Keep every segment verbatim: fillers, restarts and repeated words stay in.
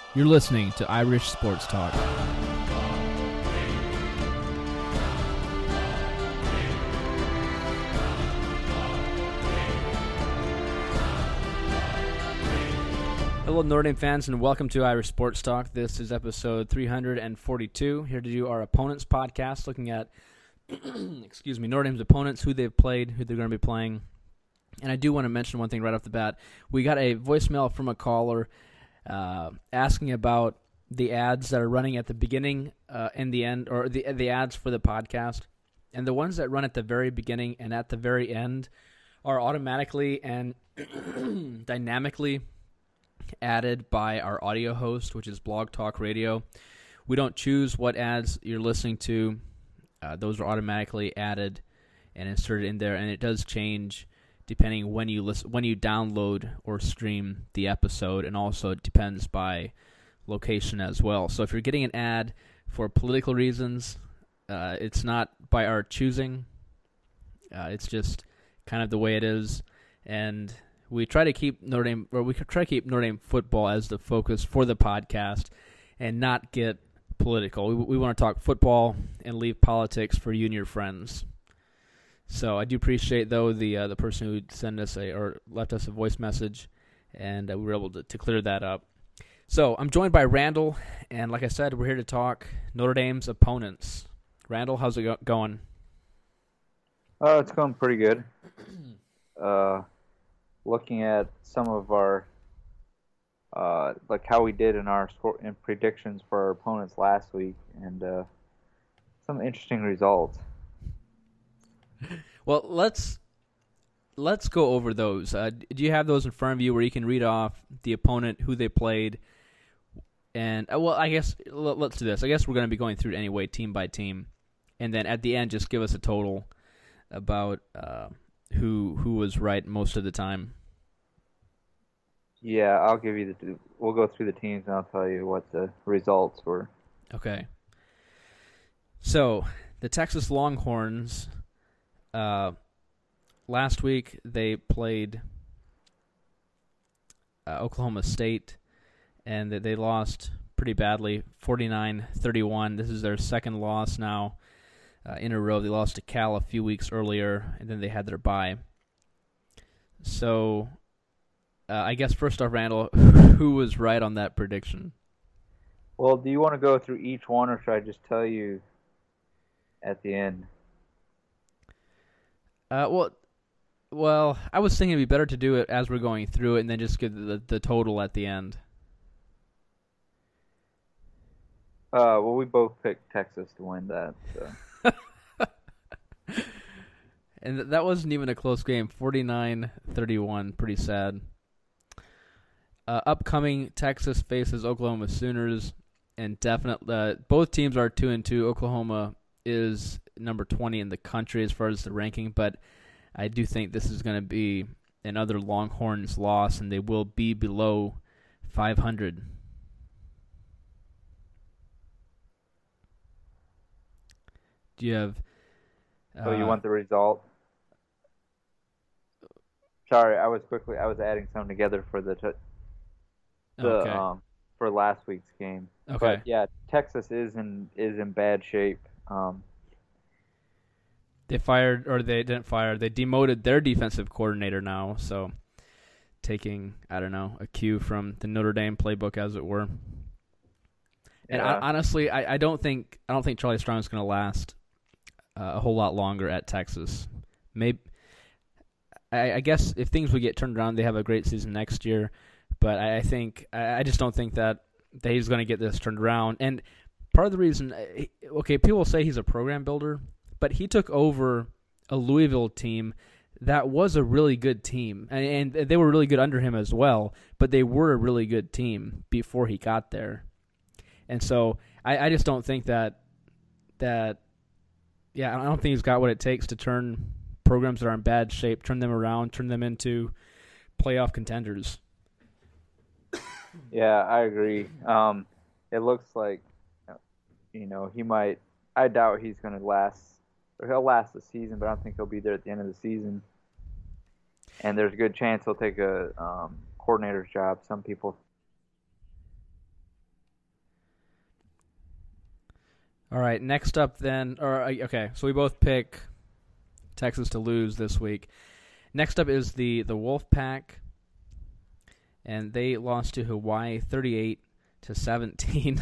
You're listening to Irish Sports Talk. Hello, Notre Dame fans, and welcome to Irish Sports Talk. This is episode three hundred forty-two. Here to do our opponents podcast, looking at, excuse me, Notre Dame's opponents, who they've played, who they're going to be playing. And I do want to mention one thing right off the bat. We got a voicemail from a caller uh, asking about the ads that are running at the beginning uh, and the end, or the the ads for the podcast. And the ones that run at the very beginning and at the very end are automatically and dynamically added by our audio host, which is Blog Talk Radio. We don't choose what ads you're listening to. Uh, those are automatically added and inserted in there, and it does change depending when you listen, when you download or stream the episode, and also it depends by location as well. So if you're getting an ad for political reasons, uh, it's not by our choosing. Uh, it's just kind of the way it is, and we try to keep Notre Dame, or we try to keep Notre Dame football as the focus for the podcast, and not get political. We, we want to talk football and leave politics for you and your friends. So I do appreciate, though, the uh, the person who sent us a or left us a voice message, and uh, we were able to, to clear that up. So I'm joined by Randall, and like I said, we're here to talk Notre Dame's opponents. Randall, how's it go- going? Oh, it's going pretty good. Uh, looking at some of our, uh, like how we did in our score in predictions for our opponents last week, and uh, some interesting results. Well, let's let's go over those. Uh, do you have those in front of you where you can read off the opponent, who they played, and uh, well, I guess let's do this. I guess we're going to be going through it anyway, team by team, and then at the end, just give us a total about uh, who who was right most of the time. Yeah, I'll give you the. We'll go through the teams, and I'll tell you what the results were. Okay. So the Texas Longhorns. Uh, last week they played uh, Oklahoma State, and they lost pretty badly, forty-nine thirty-one. This is their second loss now uh, in a row. They lost to Cal a few weeks earlier, and then they had their bye. So uh, I guess first off, Randall, who was right on that prediction? Well, do you want to go through each one, or should I just tell you at the end? Uh, well, well, I was thinking it'd be better to do it as we're going through it, and then just give the the total at the end. Uh, well, we both picked Texas to win that. So. And th- that wasn't even a close game, forty-nine thirty-one, pretty sad. Uh, upcoming, Texas faces Oklahoma Sooners, and definitely uh, both teams are two and two. Oklahoma is number twenty in the country as far as the ranking, but I do think this is going to be another Longhorns loss, and they will be below five hundred. Do you have... Uh, so you want the result? Sorry, I was quickly, I was adding some together for the, t- the okay. um, for last week's game. Okay. But yeah, Texas is in, is in bad shape. Um, They fired, or they didn't fire, they demoted their defensive coordinator now, so taking, I don't know, a cue from the Notre Dame playbook, as it were. And yeah. I, honestly, I, I don't think I don't think Charlie Strong is going to last uh, a whole lot longer at Texas. Maybe, I, I guess if things would get turned around, they have a great season next year, but I, I think, I, I just don't think that, that he's going to get this turned around. And part of the reason, okay, people say he's a program builder, but he took over a Louisville team that was a really good team, and, and they were really good under him as well, but they were a really good team before he got there. And so I, I just don't think that, that, yeah, I don't think he's got what it takes to turn programs that are in bad shape, turn them around, turn them into playoff contenders. Yeah, I agree. Um, it looks like, you know, he might, I doubt he's going to last, or he'll last the season, but I don't think he'll be there at the end of the season. And there's a good chance he'll take a um, coordinator's job. Some people All right, next up then, or uh, okay, so we both pick Texas to lose this week. Next up is the the Wolfpack, and they lost to Hawaii thirty-eight to seventeen.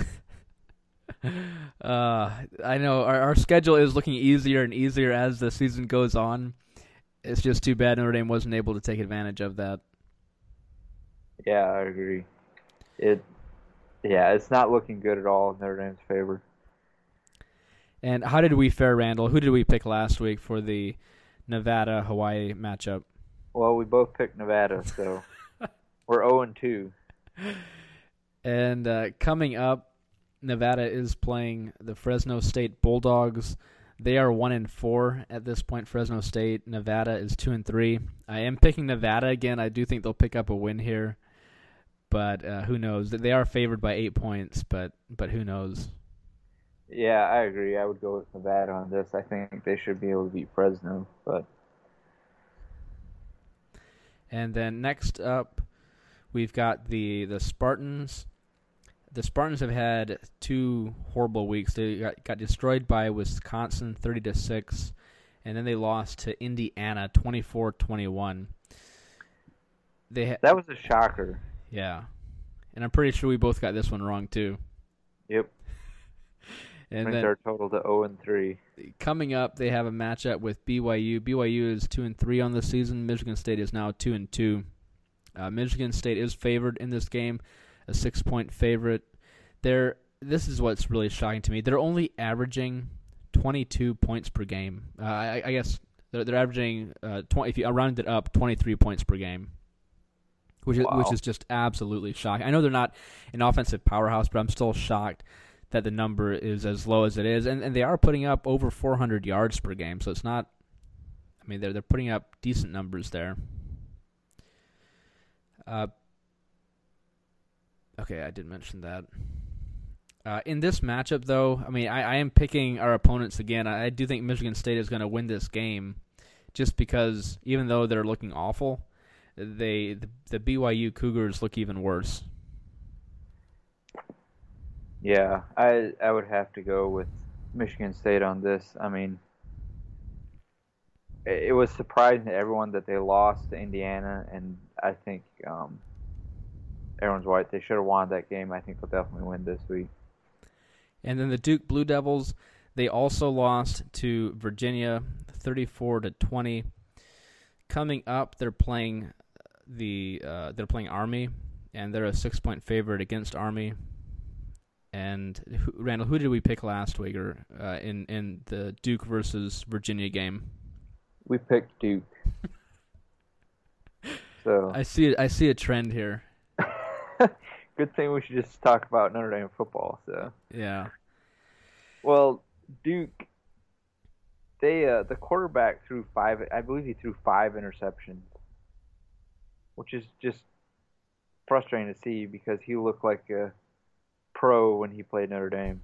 uh, I know our our schedule is looking easier and easier as the season goes on. It's just too bad Notre Dame wasn't able to take advantage of that. Yeah, I agree. It, yeah, it's not looking good at all in Notre Dame's favor. And how did we fare, Randall? Who did we pick last week for the Nevada-Hawaii matchup? Well, we both picked Nevada, so we're oh and two. And uh, coming up, Nevada is playing the Fresno State Bulldogs. They are one and four at this point. Fresno State, Nevada is two and three. I am picking Nevada again. I do think they'll pick up a win here, but uh, who knows? They are favored by eight points, but but who knows? Yeah, I agree. I would go with Nevada on this. I think they should be able to beat Fresno, but. And then next up, we've got the the Spartans. The Spartans have had two horrible weeks. They got, got destroyed by Wisconsin thirty to six, and then they lost to Indiana twenty-four twenty-one. They ha- that was a shocker. Yeah. And I'm pretty sure we both got this one wrong too. Yep. And brings then our total to oh and three. Coming up, they have a matchup with B Y U. B Y U is two and three on the season. Michigan State is now two and two. Uh, Michigan State is favored in this game, a six-point favorite. They're this is what's really shocking to me. They're only averaging twenty-two points per game. Uh, I, I guess they're, they're averaging uh, twenty. If you round it up, twenty-three points per game, which is Wow. which is just absolutely shocking. I know they're not an offensive powerhouse, but I'm still shocked that the number is as low as it is, and and they are putting up over four hundred yards per game. So it's not. I mean, they're they're putting up decent numbers there. Uh, okay, I did mention that. Uh, in this matchup, though, I mean, I, I am picking our opponents again. I, I do think Michigan State is going to win this game, just because even though they're looking awful, they the, the B Y U Cougars look even worse. Yeah, I I would have to go with Michigan State on this. I mean, it, it was surprising to everyone that they lost to Indiana, and I think um, everyone's right. They should have won that game. I think they'll definitely win this week. And then the Duke Blue Devils, they also lost to Virginia, thirty-four to twenty. Coming up, they're playing the uh, they're playing Army, and they're a six-point favorite against Army. And who, Randall, who did we pick last week, or uh, in in the Duke versus Virginia game? We picked Duke. So I see I see a trend here. good thing we should just talk about Notre Dame football. So Yeah. well, Duke, they uh, the quarterback threw five. I believe he threw five interceptions, which is just frustrating to see because he looked like a pro when he played Notre Dame.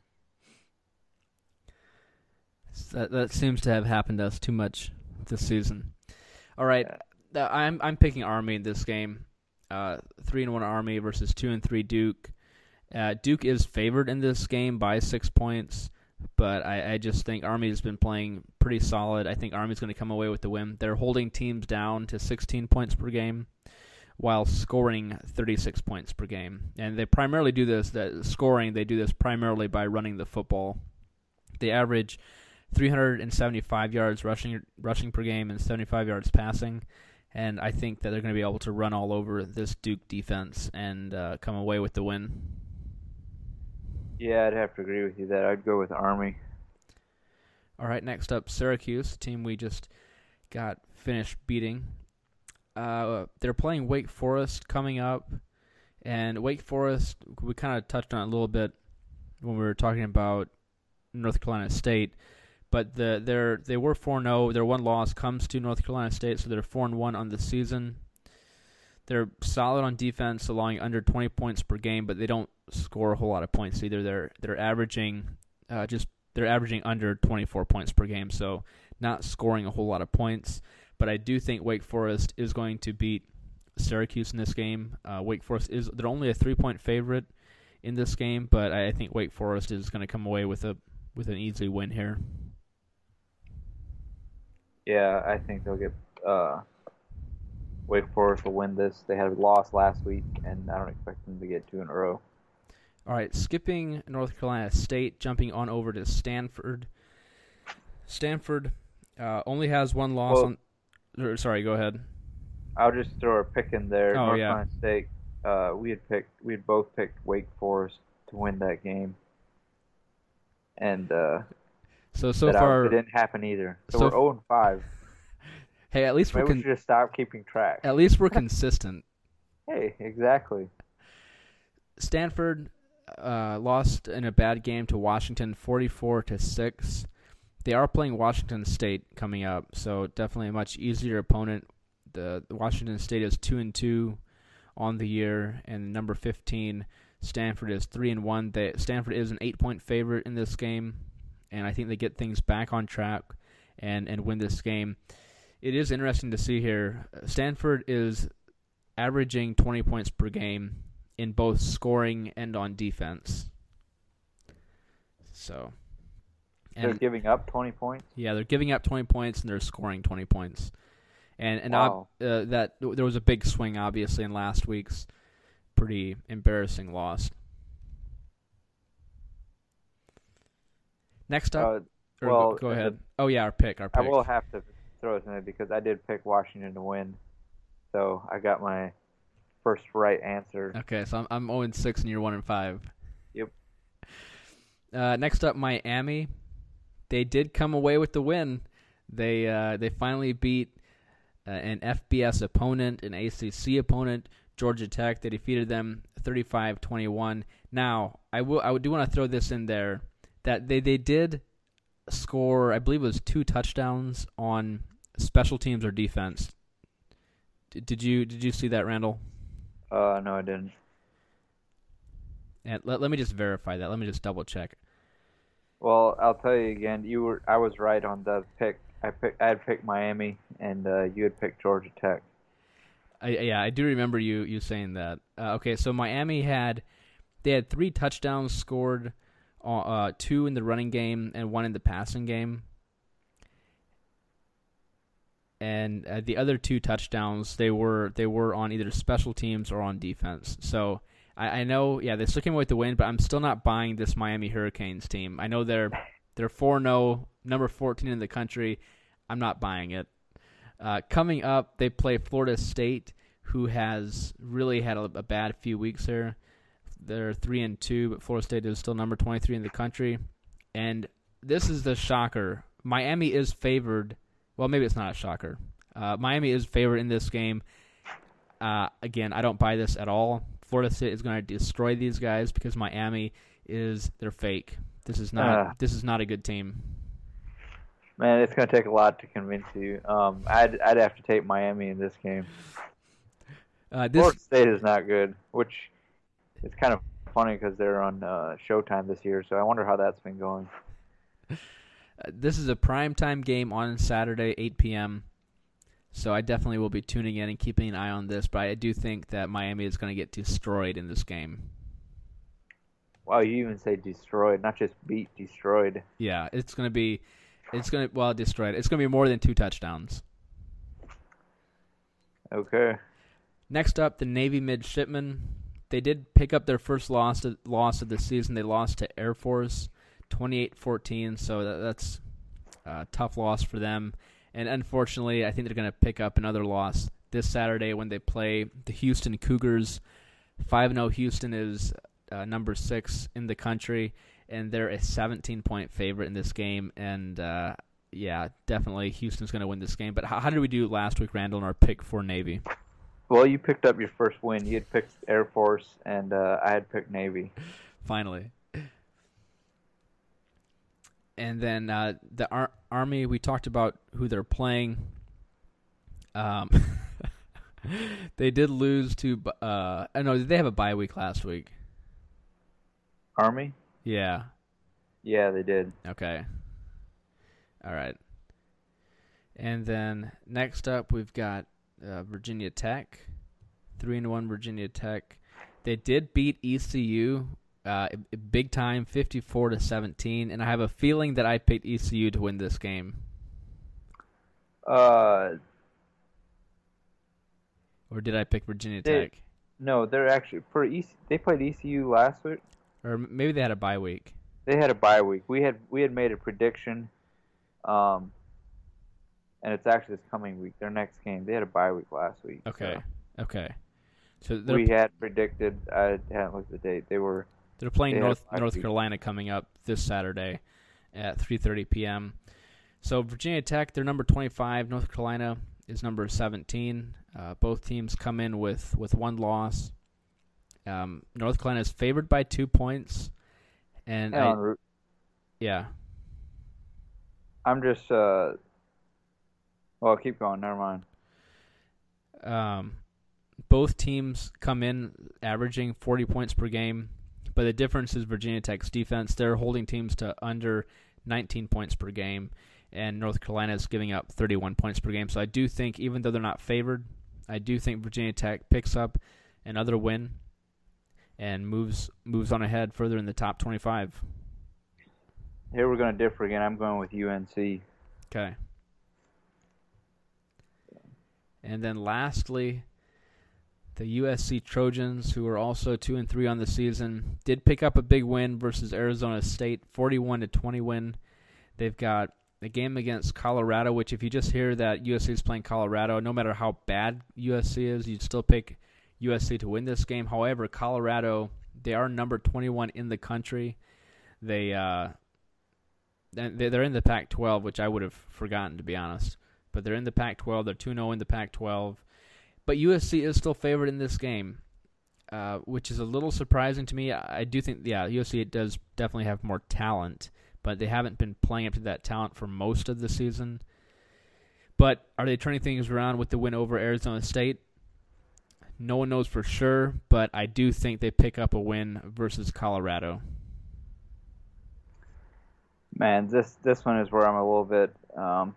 That that seems to have happened to us too much this season. All right, yeah. uh, I'm I'm picking Army in this game. Uh, three and one Army versus two and three Duke. Uh, Duke is favored in this game by six points, but I, I just think Army has been playing pretty solid. I think Army's going to come away with the win. They're holding teams down to sixteen points per game, while scoring thirty-six points per game. And they primarily do this, that scoring, they do this primarily by running the football. They average three hundred seventy-five yards rushing rushing per game and seventy-five yards passing. And I think that they're going to be able to run all over this Duke defense and uh, come away with the win. Yeah, I'd have to agree with you that I'd go with Army. All right, next up, Syracuse, a team we just got finished beating. Uh, they're playing Wake Forest coming up, and Wake Forest, we kind of touched on it a little bit when we were talking about North Carolina State, but the they're they were four and oh. Their one loss comes to North Carolina State, so they're four and one on the season. They're solid on defense, allowing under twenty points per game, but they don't score a whole lot of points either. They're they're averaging uh, just they're averaging under twenty-four points per game, so not scoring a whole lot of points. But I do think Wake Forest is going to beat Syracuse in this game. Uh, Wake Forest is they're only a three-point favorite in this game, but I think Wake Forest is going to come away with a with an easy win here. Yeah, I think they'll get uh, Wake Forest will win this. They had a loss last week, and I don't expect them to get two in a row. All right, skipping North Carolina State, jumping on over to Stanford. Stanford uh, only has one loss Well, on. Or, sorry, go ahead. I'll just throw a pick in there. Oh, North yeah. Carolina State. Uh, we had picked. We had both picked Wake Forest to win that game, and uh, So so that far, it didn't happen either. So, so we're zero and five. hey, at least Maybe we're we con- should just stop keeping track. at least we're consistent. Hey, exactly. Stanford uh, lost in a bad game to Washington, forty-four to six. They are playing Washington State coming up, so definitely a much easier opponent. The, the Washington State is two and two on the year, and number fifteen, Stanford is three and one. They, Stanford is an eight-point favorite in this game, and I think they get things back on track and and win this game. It is interesting to see here. Stanford is averaging twenty points per game in both scoring and on defense. So, They're and giving up twenty points. yeah, they're giving up twenty points and they're scoring twenty points. And and Wow. ob- uh, that there was a big swing, obviously, in last week's pretty embarrassing loss. Next up, Uh, or well, go, go uh, ahead. Oh yeah, our pick, our I pick. will have to throw this in there because I did pick Washington to win, so I got my first right answer. Okay, so I'm I'm zero and six and you're one and five. Yep. Uh, next up, Miami. They did come away with the win. They uh, they finally beat uh, an F B S opponent, an A C C opponent, Georgia Tech. They defeated them thirty-five twenty-one. Now, I will I do want to throw this in there that they, they did score, I believe it was two touchdowns on special teams or defense. Did, did you did you see that, Randall? Uh, no, I didn't. And let, let me just verify that. Let me just double check. Well, I'll tell you again. You were I was right on the pick. I picked I had picked Miami, and uh, you had picked Georgia Tech. I, yeah, I do remember you, you saying that. Uh, okay, so Miami had they had three touchdowns scored, uh, uh, two in the running game and one in the passing game. And uh, the other two touchdowns they were they were on either special teams or on defense. So I, I know, yeah, they still came away with the win, but I'm still not buying this Miami Hurricanes team. I know they're they're four and oh, number fourteen in the country. I'm not buying it. Uh, coming up, they play Florida State, who has really had a, a bad few weeks here. They're three and two, but Florida State is still number twenty-three in the country. And this is the shocker: Miami is favored. Well, maybe it's not a shocker. Uh, Miami is favored in this game. Uh, again, I don't buy this at all. Florida State is going to destroy these guys because Miami is they're fake. This is not. Uh. This is not a good team. Man, it's going to take a lot to convince you. Um, I'd I'd have to take Miami in this game. Uh, this Florida State is not good, which is kind of funny because they're on uh, Showtime this year. So I wonder how that's been going. uh, this is a primetime game on Saturday, eight p.m. So I definitely will be tuning in and keeping an eye on this. But I do think that Miami is going to get destroyed in this game. Wow, you even say destroyed, not just beat, destroyed. Yeah, it's going to be. It's going to, well, destroyed. It's going to be more than two touchdowns. Okay. Next up, the Navy Midshipmen. They did pick up their first loss of, loss of the season. They lost to Air Force twenty-eight fourteen, so that, that's a tough loss for them. And unfortunately, I think they're going to pick up another loss this Saturday when they play the Houston Cougars. five and oh Houston is uh, number six in the country, and they're a seventeen-point favorite in this game. And, uh, yeah, definitely Houston's going to win this game. But how, how did we do last week, Randall, in our pick for Navy? Well, you picked up your first win. You had picked Air Force, and uh, I had picked Navy. Finally. And then uh, the Ar- Army, we talked about who they're playing. Um, they did lose to, uh, I know, did they have a bye week last week? Army? Yeah. Yeah, they did. Okay. All right. And then next up, we've got uh, Virginia Tech, three and one Virginia Tech. They did beat E C U uh, big time, fifty-four to seventeen, and I have a feeling that I picked E C U to win this game. Uh, or did I pick Virginia they, Tech? No, they're actually for E C. They played E C U last week, or maybe they had a bye week. They had a bye week. We had we had made a prediction, um, and it's actually this coming week. Their next game. They had a bye week last week. Okay. So. Okay. So we had predicted. I hadn't looked at the date. They were. They're playing they North North Carolina coming up this Saturday at three thirty p.m. So Virginia Tech, they're number twenty-five. North Carolina is number seventeen. Uh, both teams come in with, with one loss. Um, North Carolina is favored by two points, and I, I, yeah. I'm just. Uh, well, keep going. Never mind. Um. Both teams come in averaging forty points per game, but the difference is Virginia Tech's defense. They're holding teams to under nineteen points per game, and North Carolina is giving up thirty-one points per game. So I do think, even though they're not favored, I do think Virginia Tech picks up another win and moves moves on ahead further in the top twenty-five. Here we're going to differ again. I'm going with U N C. Okay. And then lastly, the U S C Trojans, who are also two and three on the season, did pick up a big win versus Arizona State, forty-one to twenty win. They've got a game against Colorado, which if you just hear that U S C is playing Colorado, no matter how bad U S C is, you'd still pick U S C to win this game. However, Colorado, they are number twenty-one in the country. They uh, they're in the Pac twelve, which I would have forgotten, to be honest. But they're in the Pac twelve. They're two and oh in the Pac twelve. But U S C is still favored in this game, uh, which is a little surprising to me. I do think, yeah, U S C does definitely have more talent, but they haven't been playing up to that talent for most of the season. But are they turning things around with the win over Arizona State? No one knows for sure, but I do think they pick up a win versus Colorado. Man, this this one is where I'm a little bit um,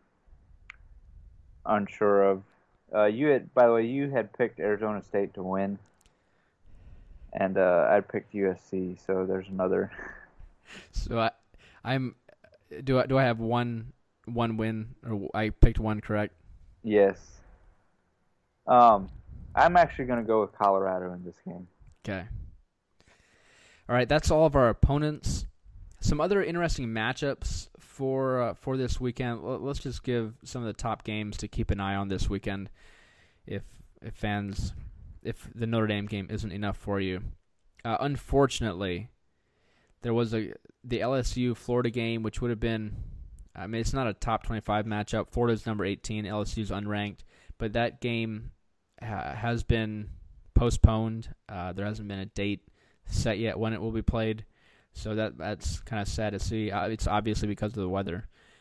unsure of. Uh, you had, by the way, you had picked Arizona State to win, and uh, I picked U S C. So there's another. So I, I'm. Do I do I have one one win, or I picked one correct? Yes. Um, I'm actually going to go with Colorado in this game. Okay. All right, that's all of our opponents. Some other interesting matchups for uh, for this weekend. Let's just give some of the top games to keep an eye on this weekend. If if fans, if the Notre Dame game isn't enough for you, uh, unfortunately, there was a the L S U Florida game, which would have been. I mean, it's not a top twenty-five matchup. Florida's number eighteen, L S U's unranked, but that game ha- has been postponed. Uh, there hasn't been a date set yet when it will be played. So that that's kind of sad to see. Uh, it's obviously because of the weather.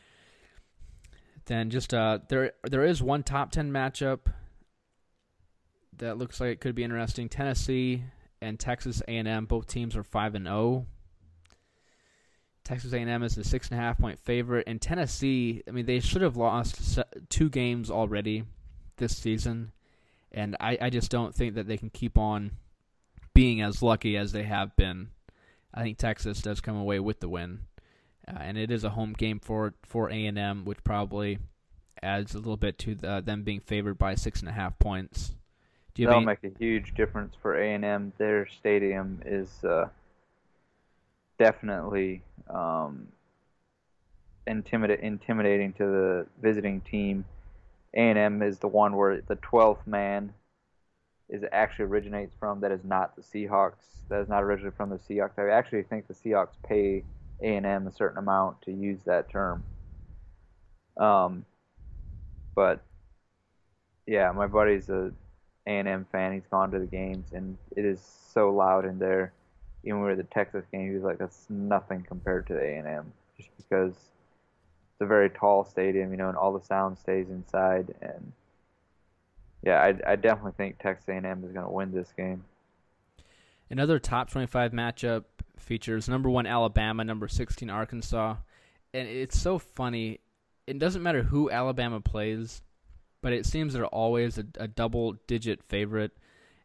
Then just uh, there there is one top ten matchup that looks like it could be interesting. Tennessee and Texas A and M, both teams are five and zero. Texas A and M is a six and a half point favorite, and Tennessee, I mean, they should have lost two games already this season, and I, I just don't think that they can keep on being as lucky as they have been. I think Texas does come away with the win, uh, and it is a home game for for A and M, which probably adds a little bit to the, them being favored by six and a half points. Do you That'll any... make a huge difference for A and M. Their stadium is uh, definitely um, intimida- intimidating to the visiting team. A and M is the one where the twelfth man is actually originates from. That is not the Seahawks. That is not originally from the Seahawks. I actually think the Seahawks pay A and M a certain amount to use that term. Um, but yeah, my buddy's a A and M fan. He's gone to the games, and it is so loud in there. Even when we were at the Texas game, he was like, "That's nothing compared to the A and M," just because it's a very tall stadium, you know, and all the sound stays inside. And yeah, I, I definitely think Texas A and M is going to win this game. Another top twenty-five matchup features number one Alabama, number sixteen Arkansas. And it's so funny. It doesn't matter who Alabama plays, but it seems they're always a, a double-digit favorite.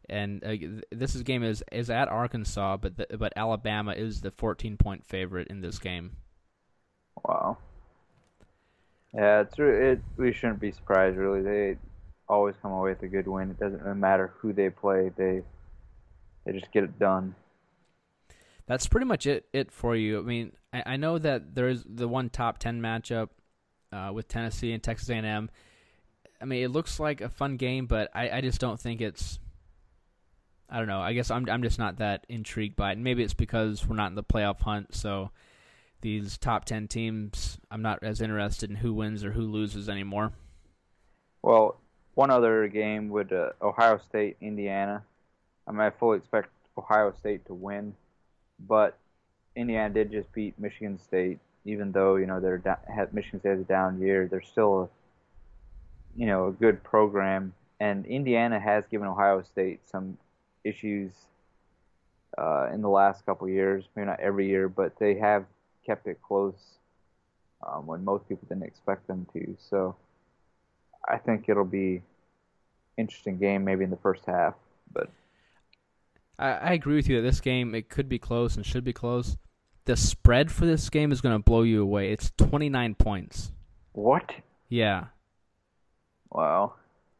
And uh, this is, game is, is at Arkansas, but the, but Alabama is the fourteen-point favorite in this game. Wow. Yeah, it's it. We shouldn't be surprised, really. They always come away with a good win. It doesn't really matter who they play. They they just get it done. That's pretty much it, it for you. I mean, I, I know that there is the one top ten matchup uh, with Tennessee and Texas A and M. I mean, it looks like a fun game, but I, I just don't think it's. I don't know. I guess I'm I'm just not that intrigued by it. And maybe it's because we're not in the playoff hunt, so these top ten teams, I'm not as interested in who wins or who loses anymore. Well, one other game would uh, Ohio State, Indiana. I mean, I fully expect Ohio State to win, but Indiana did just beat Michigan State. Even though you know they're down, Michigan State has a down year, they're still a, you know a good program, and Indiana has given Ohio State some issues uh, in the last couple of years. Maybe not every year, but they have kept it close um, when most people didn't expect them to. So I think it'll be an interesting game, maybe in the first half. But I, I agree with you that this game, it could be close and should be close. The spread for this game is going to blow you away. It's twenty-nine points. What? Yeah. Wow.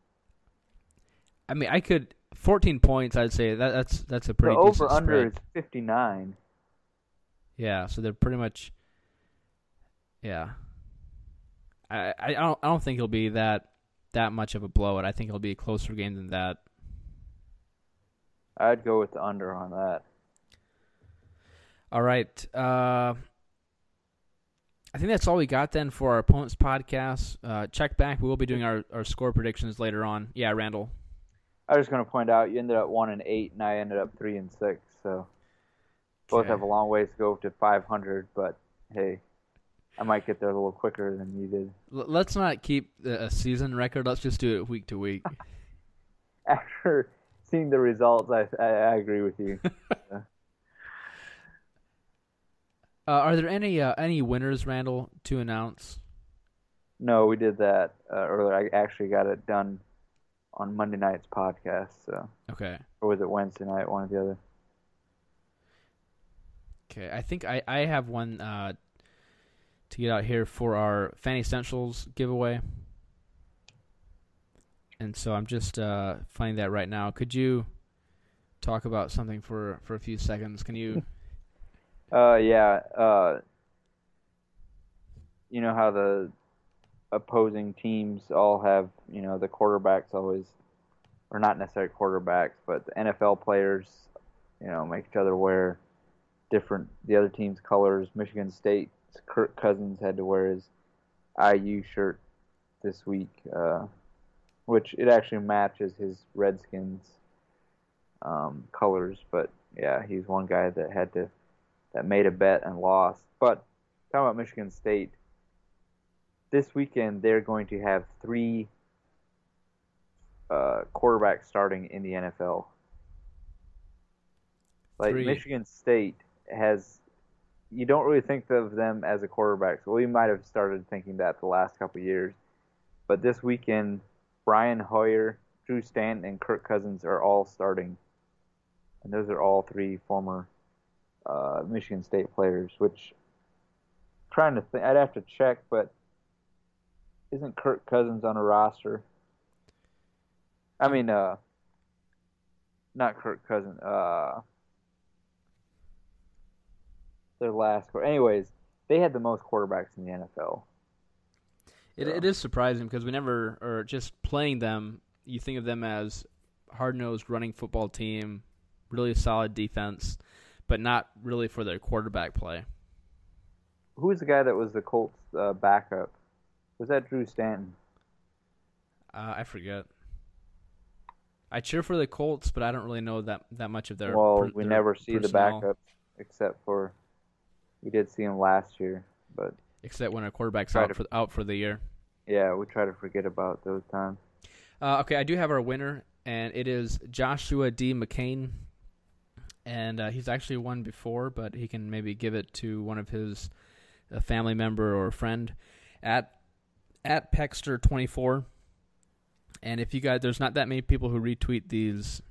I mean, I could fourteen points. I'd say that that's that's a pretty the decent over under spread. is fifty-nine. Yeah, so they're pretty much. Yeah. I I don't I don't think it'll be that that much of a blowout. I think it'll be a closer game than that. I'd go with the under on that. All right. Uh, I think that's all we got then for our opponents podcast. Uh, check back. We will be doing our, our score predictions later on. Yeah, Randall. I was going to point out you ended up one and eight, and I ended up three and six. So both Okay. have a long ways to go to five hundred. But hey, I might get there a little quicker than you did. L- let's not keep a season record. Let's just do it week to week. After seeing the results, I I, I agree with you. Uh, are there any uh, any winners, Randall, to announce? No, we did that uh, earlier. I actually got it done on Monday night's podcast. So, Okay. or was it Wednesday night? One or the other. Okay. I think I, I have one uh, to get out here for our Fan Essentials giveaway. And so I'm just uh, finding that right now. Could you talk about something for, for a few seconds? Can you... Uh, yeah. Uh, you know how the opposing teams all have, you know, the quarterbacks always, or not necessarily quarterbacks, but the N F L players, you know, make each other wear different, the other team's colors. Michigan State's Kirk Cousins had to wear his I U shirt this week, uh, which it actually matches his Redskins um, colors, but yeah, he's one guy that had to that made a bet and lost. But talking about Michigan State, this weekend they're going to have three uh, quarterbacks starting in the N F L. Like Three. Michigan State has, you don't really think of them as a quarterback. So we might have started thinking that the last couple of years. But this weekend, Brian Hoyer, Drew Stanton, and Kirk Cousins are all starting. And those are all three former Uh, Michigan State players, which I'm trying to think, I'd have to check, but isn't Kirk Cousins on a roster? I mean, uh, not Kirk Cousins. Uh, their last. Anyways, they had the most quarterbacks in the N F L. It, So. it is surprising because we never, or just playing them, you think of them as hard-nosed running football team, really solid defense, but not really for their quarterback play. Who was the guy that was the Colts uh, backup? Was that Drew Stanton? Uh, I forget. I cheer for the Colts, but I don't really know that, that much of their Well, per, we their never see personnel, the backup, except for we did see him last year, but except when a quarterback's Try out to- for out for the year. yeah, we try to forget about those times. Uh, okay, I do have our winner, and it is Joshua D. McCain. And uh, he's actually won before, but he can maybe give it to one of his a family member or friend at at Pexter twenty-four. And if you guys, there's not that many people who retweet these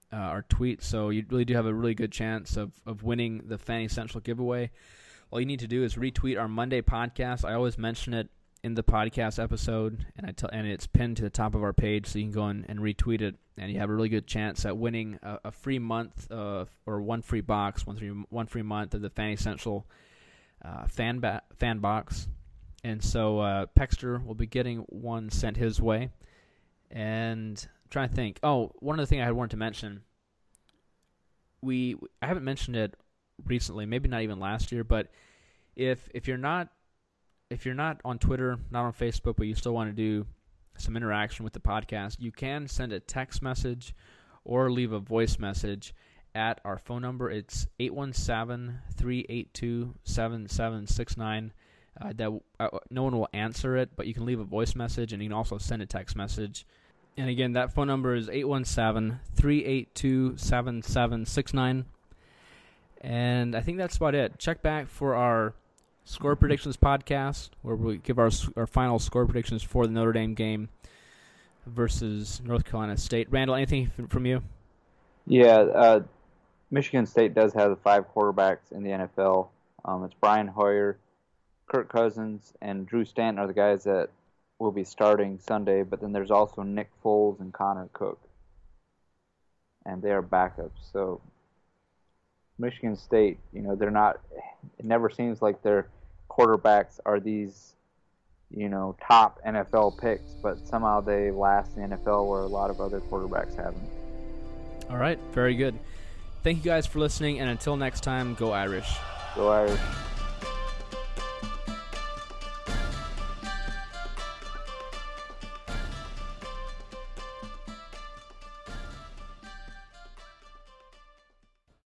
uh, our tweet. So you really do have a really good chance of, of winning the Fanny Central giveaway. All you need to do is retweet our Monday podcast. I always mention it in the podcast episode, and I tell, and it's pinned to the top of our page, so you can go in and retweet it, and you have a really good chance at winning a, a free month uh, or one free box, one free one free month of the Fanny Central uh, fan ba- fan box. And so uh, Pexter will be getting one sent his way. And I'm trying to think. Oh, one other thing I had wanted to mention. We I haven't mentioned it recently, maybe not even last year, but if if you're not If you're not on Twitter, not on Facebook, but you still want to do some interaction with the podcast, you can send a text message or leave a voice message at our phone number. It's eight one seven, three eight two, seven seven six nine. Uh, that uh, no one will answer it, but you can leave a voice message, and you can also send a text message. And again, that phone number is eight one seven, three eight two, seven seven six nine. And I think that's about it. Check back for our Score Predictions podcast, where we give our our final score predictions for the Notre Dame game versus North Carolina State. Randall, anything from you? Yeah, uh, Michigan State does have the five quarterbacks in the N F L. Um, it's Brian Hoyer, Kirk Cousins, and Drew Stanton are the guys that will be starting Sunday, but then there's also Nick Foles and Connor Cook, and they are backups. So Michigan State, you know, they're not, it never seems like their quarterbacks are these, you know, top N F L picks, but somehow they last in the N F L where a lot of other quarterbacks haven't. All right, very good. Thank you guys for listening, and until next time, go Irish. Go Irish.